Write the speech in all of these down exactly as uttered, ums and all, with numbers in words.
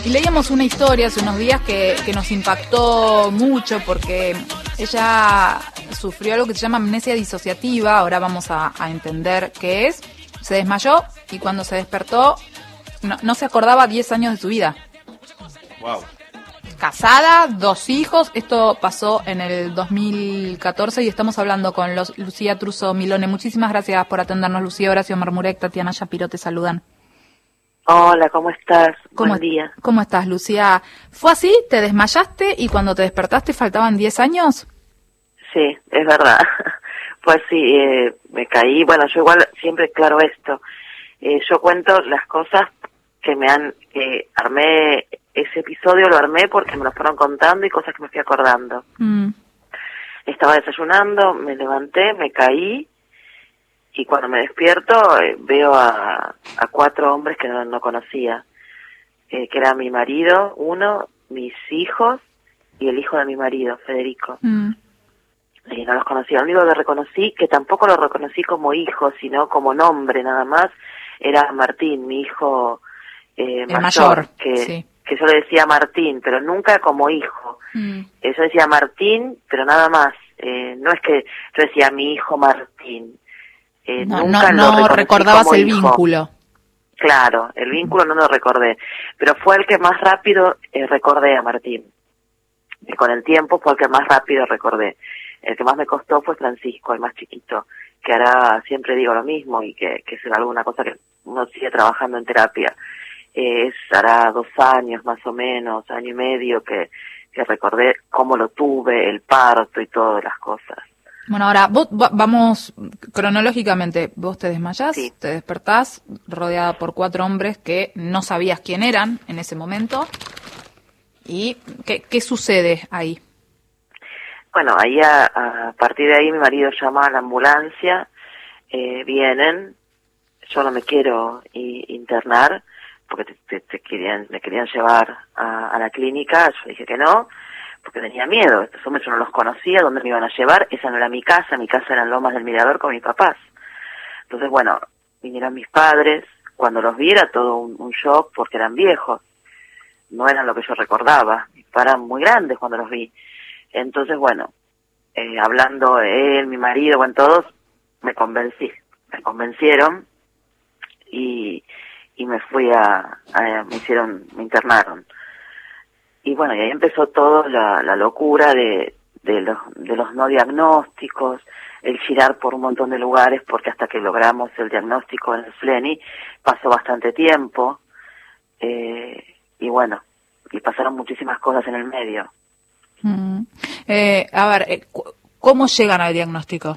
y leíamos una historia hace unos días que, que nos impactó mucho porque ella sufrió algo que se llama amnesia disociativa. Ahora vamos a, a entender qué es. Se desmayó y cuando se despertó no, no se acordaba diez años de su vida. Wow. Casada, dos hijos. Esto pasó en el dos mil catorce y estamos hablando con los, Lucía Truso Milone. Muchísimas gracias por atendernos, Lucía. Horacio Marmurek, Tatiana Shapiro te saludan. Hola, ¿cómo estás? ¿Cómo, Buen día. ¿Cómo estás, Lucía? ¿Fue así? ¿Te desmayaste y cuando te despertaste faltaban diez años? Sí, es verdad. Pues sí, eh, me caí. Bueno, yo igual siempre claro esto. Eh, yo cuento las cosas que me han... Eh, armé ese episodio, lo armé porque me lo fueron contando y cosas que me fui acordando. Mm. Estaba desayunando, me levanté, me caí y cuando me despierto eh, veo a, a cuatro hombres que no, no conocía, eh, que era mi marido, uno, mis hijos y el hijo de mi marido, Federico. Mm. Y no los conocía. Lo único que reconocí, que tampoco lo reconocí como hijo, sino como nombre nada más, era Martín, mi hijo eh, el mayor, mayor, que, sí. que yo le decía Martín, pero nunca como hijo. Mm. Eh, yo decía Martín, pero nada más. Eh, no es que yo decía mi hijo Martín. Eh, No, nunca no, lo no reconocí recordabas como el hijo. vínculo. Claro, el vínculo no lo recordé, pero fue el que más rápido eh, recordé a Martín. Y con el tiempo fue el que más rápido recordé. El que más me costó fue Francisco, el más chiquito, que ahora siempre digo lo mismo y que, que es alguna cosa que uno sigue trabajando en terapia. Eh, es, hará dos años más o menos, año y medio que, que recordé cómo lo tuve, el parto y todas las cosas. Bueno, ahora vos, va- vamos cronológicamente. Vos te desmayás, Sí. te despertás rodeada por cuatro hombres que no sabías quién eran en ese momento. ¿Y qué, qué sucede ahí? Bueno, ahí a, a partir de ahí mi marido llama a la ambulancia, eh, vienen, yo no me quiero i- internar porque te, te- te querían, me querían llevar a, a la clínica, yo dije que no, porque tenía miedo, estos hombres yo no los conocía, ¿dónde me iban a llevar? Esa no era mi casa, mi casa era en Lomas del Mirador con mis papás. Entonces, bueno, vinieron mis padres, cuando los vi era todo un, un shock porque eran viejos, no eran lo que yo recordaba, eran muy grandes cuando los vi. Entonces, bueno, eh, hablando él, mi marido, bueno, todos, me convencí, me convencieron y, y me fui a, a, me hicieron, me internaron. Y bueno, y ahí empezó toda la, la locura de, de los, de los no diagnósticos, el girar por un montón de lugares, porque hasta que logramos el diagnóstico en el Fleni pasó bastante tiempo, eh, y bueno, y pasaron muchísimas cosas en el medio. Mm. Eh, a ver, eh, cu- ¿cómo llegan al diagnóstico?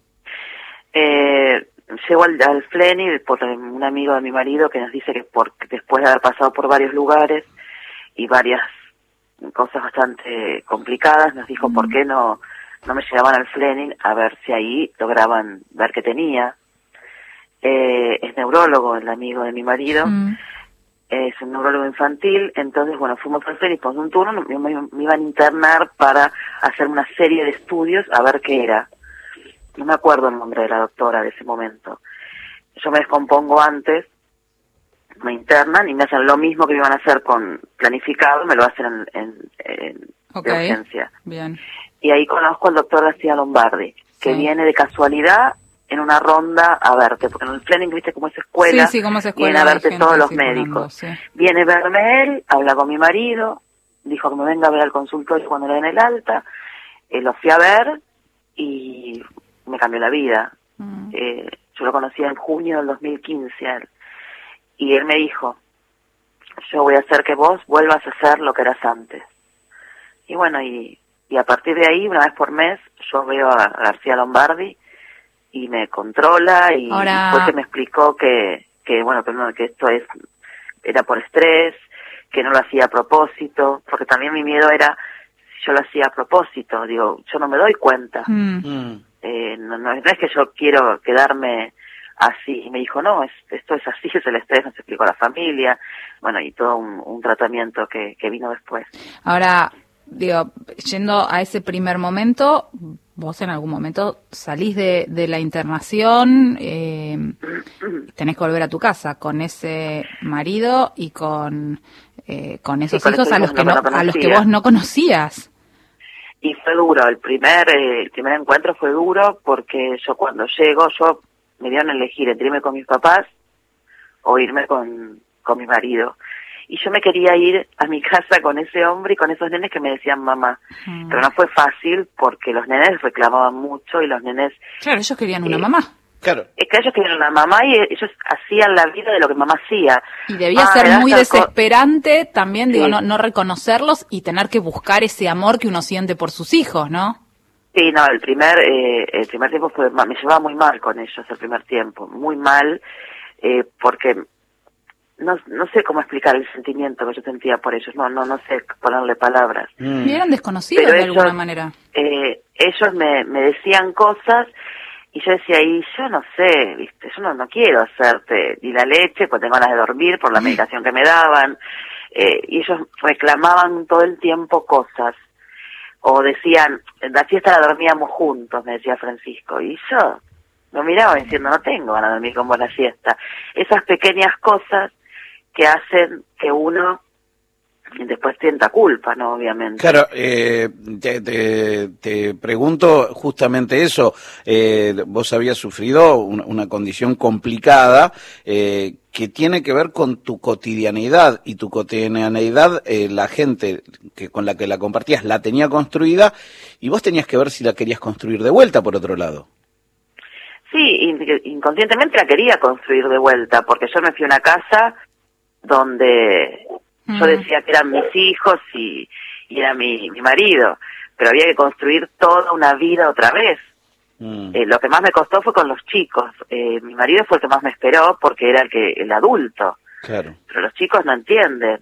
Eh, llego al, al Fleni por un amigo de mi marido que nos dice que por, después de haber pasado por varios lugares y varias cosas bastante complicadas, nos dijo mm. por qué no, no me llevaban al Fleni a ver si ahí lograban ver qué tenía. Eh, es neurólogo, el amigo de mi marido. Mm. Es un neurólogo infantil, entonces, bueno, fuimos al Fleni, por un turno, me, me, me iban a internar para hacer una serie de estudios a ver qué era. No me acuerdo el nombre de la doctora de ese momento. Yo me descompongo antes, me internan y me hacen lo mismo que me iban a hacer con planificado, me lo hacen en, en, en okay. de urgencia. Bien. Y ahí conozco al doctor García Lombardi, que sí. viene de casualidad en una ronda a verte, porque en el Fleming, viste, como es escuela, sí, sí, como es escuela, viene a verte todos los médicos. Sí. Viene a verme él, habla con mi marido, dijo que me venga a ver al consultorio cuando le den el alta, eh, lo fui a ver y me cambió la vida. Mm. Eh, yo lo conocí en junio del dos mil quince a él, y él me dijo, yo voy a hacer que vos vuelvas a ser lo que eras antes. Y bueno, y, y a partir de ahí, una vez por mes, yo veo a García Lombardi, y me controla y Ahora... después se me explicó que que bueno que, no, que esto es era por estrés, que no lo hacía a propósito, porque también mi miedo era si yo lo hacía a propósito, digo, yo no me doy cuenta. Mm. Eh, no, no, no es que yo quiero quedarme así, y me dijo, no, es, esto es así, es el estrés, nos explicó a la familia, bueno, y todo un, un tratamiento que, que vino después. Ahora, digo, yendo a ese primer momento, vos en algún momento salís de, de la internación, eh, tenés que volver a tu casa con ese marido y con eh, con esos con hijos a los que no, no a los que vos no conocías. Y fue duro, el primer eh, el primer encuentro fue duro porque yo cuando llego, yo me dieron a elegir entre irme con mis papás o irme con, con mi marido. Y yo me quería ir a mi casa con ese hombre y con esos nenes que me decían mamá. Mm. Pero no fue fácil porque los nenes reclamaban mucho y los nenes... Claro, ellos querían una eh, mamá. Claro. Es que ellos querían una mamá y ellos hacían la vida de lo que mamá hacía. Y debía ah, ser muy desesperante co también, digo, sí. no, no reconocerlos y tener que buscar ese amor que uno siente por sus hijos, ¿no? Sí, no, el primer eh, el primer tiempo fue me llevaba muy mal con ellos, el primer tiempo, muy mal, eh, porque no no sé cómo explicar el sentimiento que yo sentía por ellos, no no no sé ponerle palabras. Mm. Y eran desconocidos Pero de ellos, alguna manera. Eh, ellos me, me decían cosas y yo decía, y yo no sé, viste, yo no, no quiero hacerte ni la leche, pues tengo ganas de dormir por la medicación que me daban, eh, y ellos reclamaban todo el tiempo cosas. O decían, la siesta la dormíamos juntos, me decía Francisco, y yo lo miraba diciendo, no tengo ganas de dormir con vos la siesta. Esas pequeñas cosas que hacen que uno después sienta culpa, ¿no? Obviamente. Claro, eh, te, te, te pregunto justamente eso. Eh, vos habías sufrido una, una condición complicada eh, que tiene que ver con tu cotidianeidad, y tu cotidianeidad, eh, la gente que con la que la compartías la tenía construida, y vos tenías que ver si la querías construir de vuelta por otro lado. Sí, inconscientemente la quería construir de vuelta, porque yo me fui a una casa donde... Yo decía que eran mis hijos y, y era mi, mi marido, pero había que construir toda una vida otra vez. Mm. Eh, lo que más me costó fue con los chicos. Eh, mi marido fue el que más me esperó porque era el que el adulto. Claro. Pero los chicos no entienden.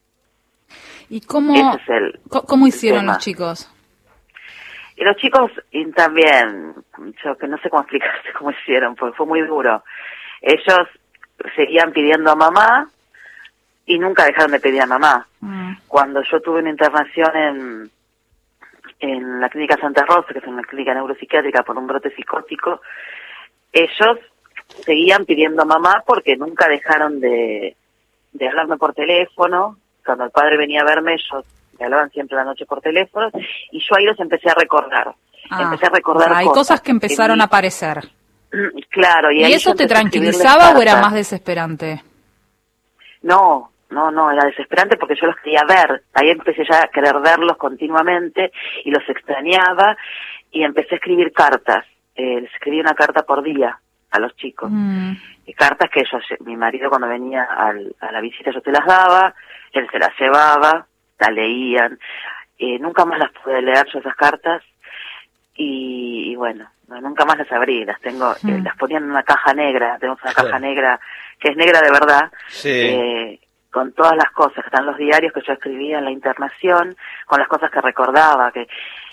¿Y cómo, Ese es el, cómo hicieron tema. los chicos? Y los chicos y también, yo que no sé cómo explicarte cómo hicieron, porque fue muy duro. Ellos seguían pidiendo a mamá, y nunca dejaron de pedir a mamá. Mm. Cuando yo tuve una internación en en la clínica Santa Rosa, que es una clínica neuropsiquiátrica por un brote psicótico, ellos seguían pidiendo a mamá porque nunca dejaron de, de hablarme por teléfono. Cuando el padre venía a verme, ellos me hablaban siempre la noche por teléfono, y yo ahí los empecé a recordar. Ah, empecé a recordar hay cosas, cosas que empezaron que a aparecer. Claro. ¿Y, ¿Y ahí eso te tranquilizaba o era más desesperante? No, no, no, era desesperante porque yo los quería ver. Ahí empecé ya a querer verlos continuamente y los extrañaba, y empecé a escribir cartas. Eh, les escribí una carta por día a los chicos. Mm. Y cartas que ellos, mi marido cuando venía al, a la visita yo se las daba, él se las llevaba, las leían. Eh, nunca más las pude leer yo esas cartas y, y bueno, no, nunca más las abrí. Las tengo, mm. eh, las ponían en una caja negra. Tenemos una caja negra que es negra de verdad. Sí. Eh, con todas las cosas, que están los diarios que yo escribía en la internación, con las cosas que recordaba, que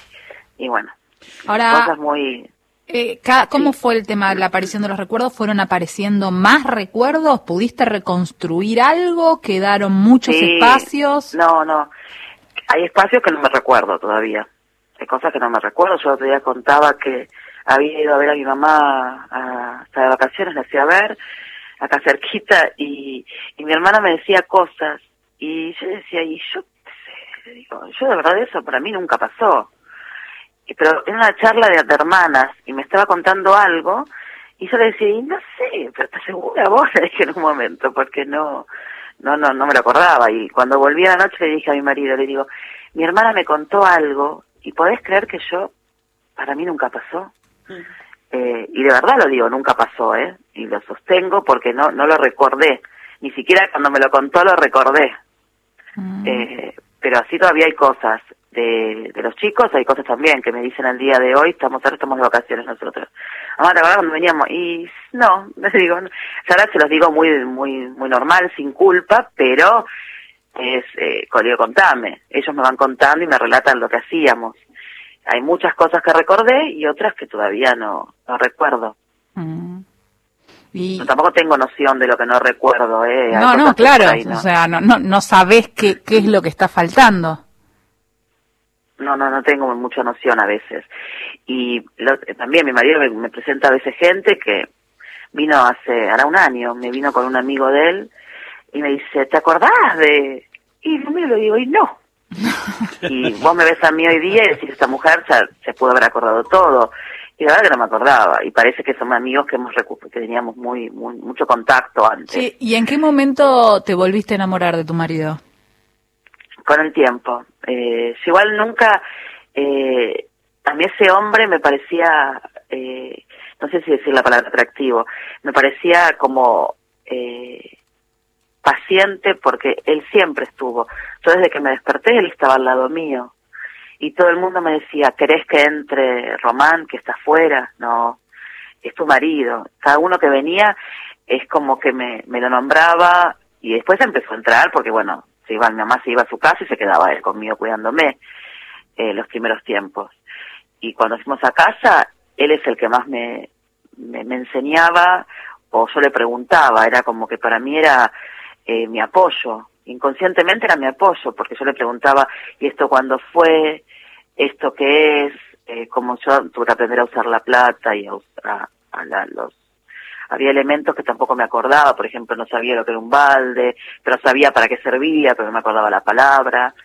y bueno, ahora, cosas muy... Eh, ¿Cómo sí. fue el tema de la aparición de los recuerdos? ¿Fueron apareciendo más recuerdos? ¿Pudiste reconstruir algo? ¿Quedaron muchos sí. espacios? No, no, hay espacios que no me recuerdo todavía, hay cosas que no me recuerdo. Yo otro día contaba que había ido a ver a mi mamá a, hasta de vacaciones, la fui a ver acá cerquita, y, y mi hermana me decía cosas, y yo decía, y yo, digo, yo de verdad eso para mí nunca pasó. Y, pero en una charla de, de hermanas, y me estaba contando algo, y yo le decía, y no sé, pero ¿estás segura vos? Le dije en un momento, porque no, no, no, no me lo acordaba. Y cuando volví a la noche le dije a mi marido, le digo, mi hermana me contó algo, y podés creer que yo, para mí nunca pasó. Mm. Eh, y de verdad lo digo, nunca pasó, ¿eh? Y lo sostengo porque no no lo recordé. Ni siquiera cuando me lo contó lo recordé. Mm. Eh, pero así todavía hay cosas de, de los chicos, hay cosas también que me dicen al día de hoy, estamos ahora estamos de vacaciones nosotros. Mamá, ¿te acuerdas cuando veníamos? Y no, les digo, no. Ahora se los digo muy muy muy normal, sin culpa, pero es, eh, digo, contame. Ellos me van contando y me relatan lo que hacíamos. Hay muchas cosas que recordé y otras que todavía no, no recuerdo. Mm. Y... No, tampoco tengo noción de lo que no recuerdo, ¿eh? No, no, claro, ahí, ¿no? O sea, no, no, no sabés qué, qué es lo que está faltando. No, no, no tengo mucha noción a veces. Y lo, también mi marido me, me presenta a veces gente que vino hace, hará un año, me vino con un amigo de él y me dice, ¿te acordás de...? Y lo mío le digo, y no. Y vos me ves a mí hoy día y decís, esta mujer ya se pudo haber acordado todo. Y la verdad que no me acordaba. Y parece que somos amigos que hemos recu- que teníamos muy, muy mucho contacto antes. Sí, ¿y en qué momento te volviste a enamorar de tu marido? Con el tiempo. Eh, yo igual nunca... Eh, a mí ese hombre me parecía... Eh, no sé si decir la palabra atractivo. Me parecía como... Eh, paciente, porque él siempre estuvo. Yo desde que me desperté, él estaba al lado mío. Y todo el mundo me decía, ¿querés que entre Román, que está afuera? No, es tu marido. Cada uno que venía es como que me, me lo nombraba, y después empezó a entrar, porque bueno, se iba, mi mamá se iba a su casa y se quedaba él conmigo cuidándome eh, los primeros tiempos. Y cuando fuimos a casa, él es el que más me, me, me enseñaba, o yo le preguntaba, era como que para mí era... Eh, mi apoyo, inconscientemente era mi apoyo, porque yo le preguntaba, ¿y esto cuándo fue? ¿Esto qué es? Eh, como yo tuve que aprender a usar la plata y a usar a la, los... Había elementos que tampoco me acordaba, por ejemplo, no sabía lo que era un balde, pero sabía para qué servía, pero no me acordaba la palabra.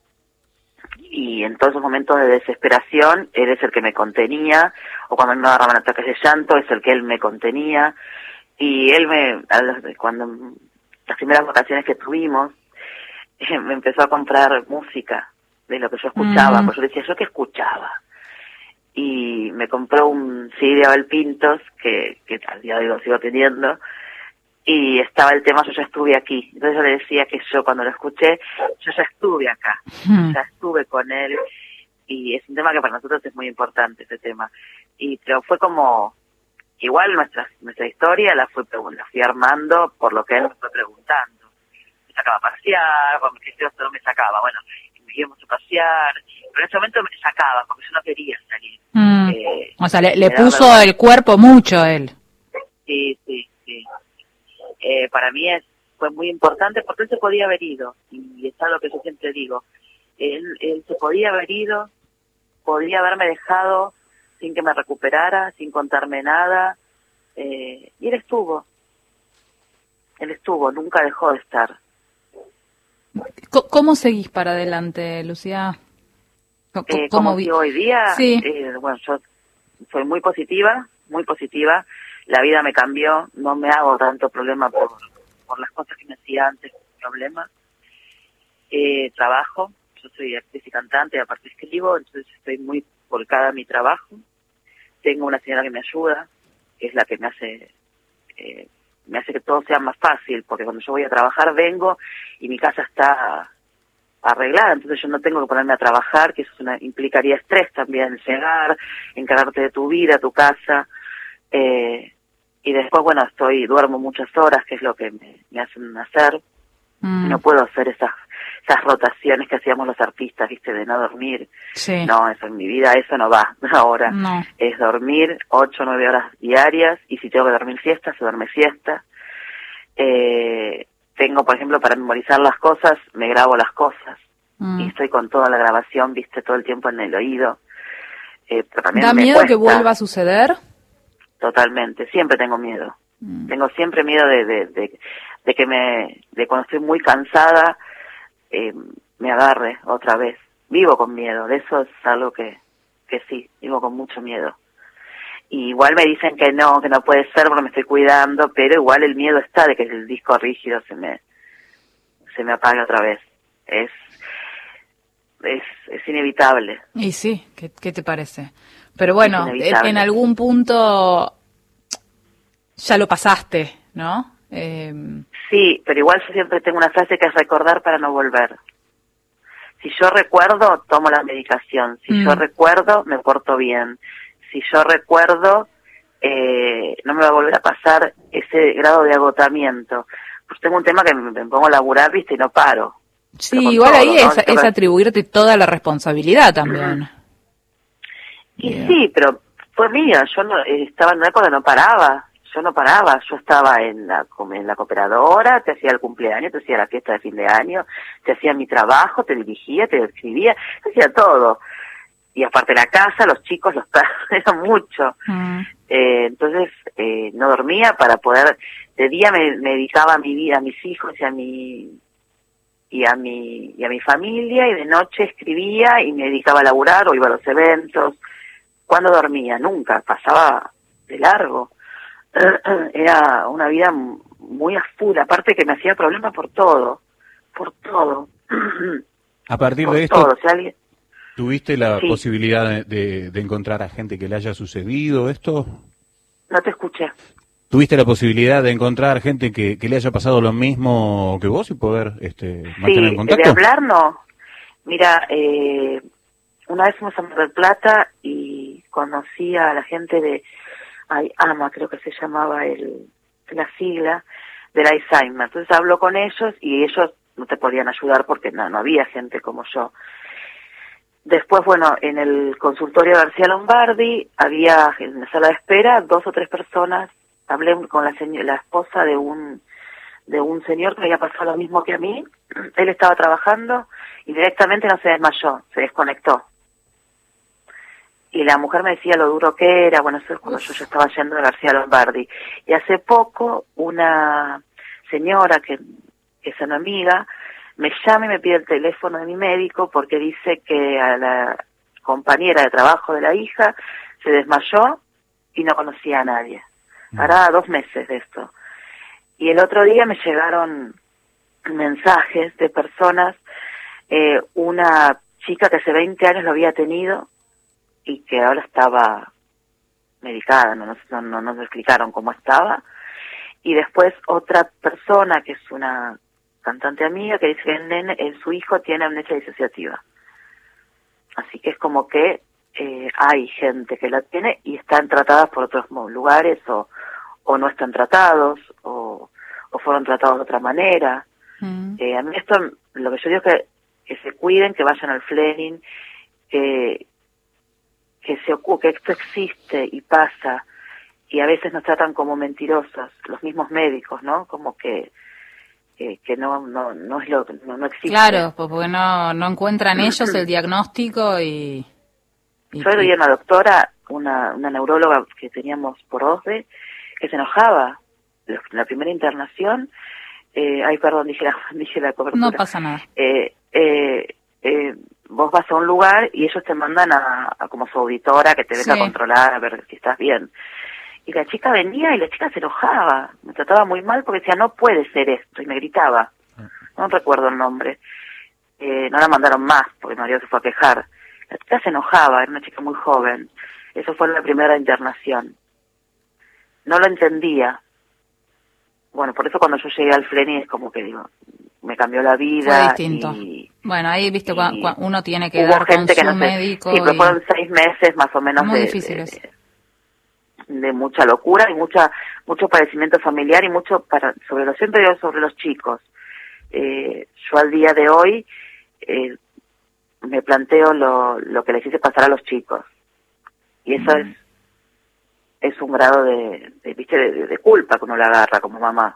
Y en todos esos momentos de desesperación, él es el que me contenía, o cuando me agarraban ataques de llanto, es el que él me contenía. Y él me, cuando... las primeras vacaciones que tuvimos, eh, me empezó a comprar música de lo que yo escuchaba, mm. pues yo decía, ¿yo qué escuchaba? Y me compró un C D de Abel Pintos, que, que al día de hoy lo sigo teniendo, y estaba el tema Yo ya estuve aquí. Entonces yo le decía que yo cuando lo escuché, yo ya estuve acá, mm. ya estuve con él, y es un tema que para nosotros es muy importante, este tema. Y pero fue como... Igual nuestra nuestra historia la fui, la fui armando por lo que él me fue preguntando. Me sacaba a pasear, cuando me quedé solo me sacaba, bueno, me íbamos a pasear, pero en ese momento me sacaba, porque yo no quería salir. Mm. Eh, o sea, le, le puso vergüenza. El cuerpo mucho él. Sí, sí, sí. Eh, para mí es, fue muy importante porque él se podía haber ido, y es algo que yo siempre digo. Él, él se podía haber ido, podía haberme dejado sin que me recuperara, sin contarme nada, eh, y él estuvo, él estuvo, nunca dejó de estar. ¿Cómo seguís para adelante, Lucía? ¿Cómo, eh, ¿cómo vi- hoy día? Sí. Eh, bueno, yo soy muy positiva, muy positiva, la vida me cambió, no me hago tanto problema por, por las cosas que me hacía antes, problema. Eh, trabajo, yo soy actriz y cantante, aparte escribo, entonces estoy muy volcada a mi trabajo. Tengo una señora que me ayuda, que es la que me hace eh, me hace que todo sea más fácil, porque cuando yo voy a trabajar vengo y mi casa está arreglada, entonces yo no tengo que ponerme a trabajar, que eso es una, implicaría estrés también, llegar, encargarte de tu vida, tu casa, eh, y después, bueno, estoy duermo muchas horas, que es lo que me, me hacen hacer. Mm. No puedo hacer esas esas rotaciones que hacíamos los artistas, viste, de no dormir. Sí. No, eso en mi vida, eso no va ahora. No. Es dormir ocho o nueve horas diarias, y si tengo que dormir siesta, se duerme siesta. Eh, tengo, por ejemplo, para memorizar las cosas, me grabo las cosas. Mm. Y estoy con toda la grabación, viste, todo el tiempo en el oído. Eh, pero también ¿Da me miedo cuesta. que vuelva a suceder? Totalmente, siempre tengo miedo. Mm. Tengo siempre miedo de, de, de, de que me, de cuando estoy muy cansada, eh, me agarre otra vez. Vivo con miedo, de eso es algo que, que sí, vivo con mucho miedo. Y igual me dicen que no, que no puede ser porque me estoy cuidando, pero igual el miedo está de que el disco rígido se me, se me apague otra vez. Es, es, es inevitable. Y sí, ¿qué, qué te parece? Pero bueno, en algún punto ya lo pasaste, ¿no? Eh... Sí, pero igual yo siempre tengo una frase que es recordar para no volver. Si yo recuerdo, tomo la medicación. Si mm. yo recuerdo, me porto bien. Si yo recuerdo, eh, no me va a volver a pasar ese grado de agotamiento. Pues tengo un tema que me, me pongo a laburar, viste, y no paro. Sí, igual todo, ahí ¿no? es, es atribuirte toda la responsabilidad también. Mm. Y yeah. sí, pero fue mía. Yo no, estaba en una época que no paraba. Yo no paraba, yo estaba en la, en la cooperadora, te hacía el cumpleaños, te hacía la fiesta de fin de año, te hacía mi trabajo, te dirigía, te escribía, te hacía todo. Y aparte la casa, los chicos, los perros, era mucho. Mm. Eh, entonces, eh, no dormía para poder, de día me, me dedicaba a mi vida, a mis hijos y a mi, y a mi y a mi familia, y de noche escribía y me dedicaba a laburar o iba a los eventos. Cuando dormía, nunca, pasaba de largo. Era una vida muy a full, aparte que me hacía problemas por todo, por todo. A partir por de esto, todo. Si alguien... ¿tuviste la sí. posibilidad de, de, de encontrar a gente que le haya sucedido esto? No te escuché. ¿Tuviste la posibilidad de encontrar gente que, que le haya pasado lo mismo que vos y poder este, mantener Sí, en contacto? de hablar no. Mira, eh, una vez fuimos a Mar del Plata y conocí a la gente de ay, AMA, creo que se llamaba el la sigla del Alzheimer. Entonces hablo con ellos y ellos no te podían ayudar porque no, no había gente como yo. Después, bueno, en el consultorio de García Lombardi había en la sala de espera dos o tres personas. Hablé con la, señora, la esposa de un de un señor que había pasado lo mismo que a mí. Él estaba trabajando y directamente no se desmayó, se desconectó. Y la mujer me decía lo duro que era. Bueno, eso es cuando yo ya estaba yendo de García Lombardi. Y hace poco una señora que, que es una amiga me llama y me pide el teléfono de mi médico porque dice que a la compañera de trabajo de la hija se desmayó y no conocía a nadie. Hará dos meses de esto. Y el otro día me llegaron mensajes de personas, eh, una chica que hace veinte años lo había tenido y que ahora estaba medicada, no nos, no, no nos explicaron cómo estaba, y después otra persona que es una cantante amiga que dice que el nene, el, su hijo tiene amnesia disociativa. Así que es como que eh, hay gente que la tiene y están tratadas por otros lugares o, o no están tratados o, o fueron tratados de otra manera. Mm. Eh, a mí esto, lo que yo digo es que, que se cuiden, que vayan al Fleming, que que se ocupe, que esto existe y pasa, y a veces nos tratan como mentirosos, los mismos médicos, ¿no? Como que que, que no no no es lo no, no existe. Claro, pues porque no no encuentran ellos el diagnóstico y, y yo leí a una doctora, una una neuróloga que teníamos por O S D E, que se enojaba en la primera internación. Eh, ay, perdón, dije la, dije la cobertura. No pasa nada. Eh, eh, eh, vos vas a un lugar y ellos te mandan a, a como su auditora que te venga sí. a controlar, a ver si estás bien. Y la chica venía y la chica se enojaba, me trataba muy mal porque decía, no puede ser esto, y me gritaba. No recuerdo el nombre. Eh, no la mandaron más porque mi marido se fue a quejar. La chica se enojaba, era una chica muy joven. Eso fue en la primera internación. No lo entendía. Bueno, por eso cuando yo llegué al Fleming es como que digo, me cambió la vida. Fue distinto. Y, bueno, ahí viste, cua, cua, uno tiene que hubo dar gente con que su no sé, médico. Sí, pero y... fueron seis meses más o menos muy de, difíciles. de, de mucha locura y mucha mucho padecimiento familiar y mucho, para sobre lo siempre digo sobre los chicos. Eh, yo al día de hoy eh, me planteo lo, lo que les hice pasar a los chicos. Y eso mm. es es un grado de, de, ¿viste? de, de culpa que uno le agarra como mamá.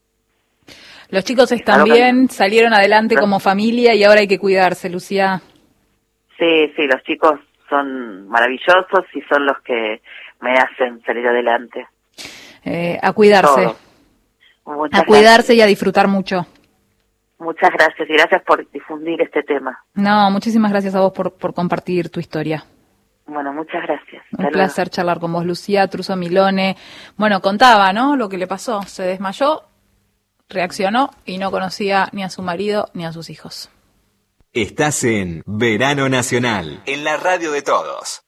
Los chicos están bien, salieron adelante los, como familia y ahora hay que cuidarse, Lucía. Sí, sí, los chicos son maravillosos y son los que me hacen salir adelante. Eh, a cuidarse. A cuidarse gracias. Y a disfrutar mucho. Muchas gracias y gracias por difundir este tema. No, muchísimas gracias a vos por, por compartir tu historia. Bueno, muchas gracias. Un Hasta placer luego. Charlar con vos, Lucía Truso Milone. Bueno, contaba, ¿no? Lo que le pasó. Se desmayó, reaccionó y no conocía ni a su marido ni a sus hijos. Estás en Verano Nacional, en la radio de todos.